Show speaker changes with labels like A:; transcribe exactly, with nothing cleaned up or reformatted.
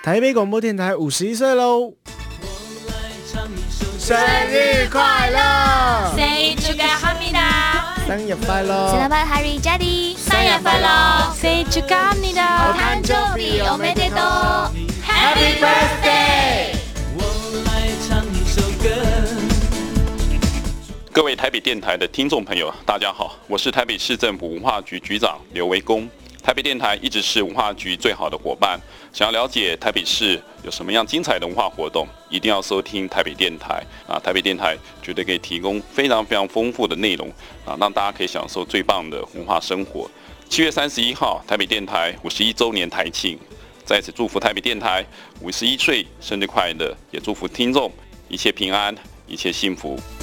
A: 台北广播电台五十一岁喽！生日快乐
B: Say 축하합니다.
A: 生日快乐
B: Selamat Hari Jadi. Saya follow. Say 축하합니다.
A: お誕生日おめでとう
B: Happy birthday.
C: 各位台北电台的听众朋友，大家好，我是台北市政府文化局局长刘维公。台北电台一直是文化局最好的伙伴，想要了解台北市有什么样精彩的文化活动，一定要收听台北电台啊！台北电台绝对可以提供非常非常丰富的内容啊，让大家可以享受最棒的文化生活。七月三十一号，台北电台五十一周年台庆，在此祝福台北电台五十一岁生日快乐，也祝福听众一切平安，一切幸福。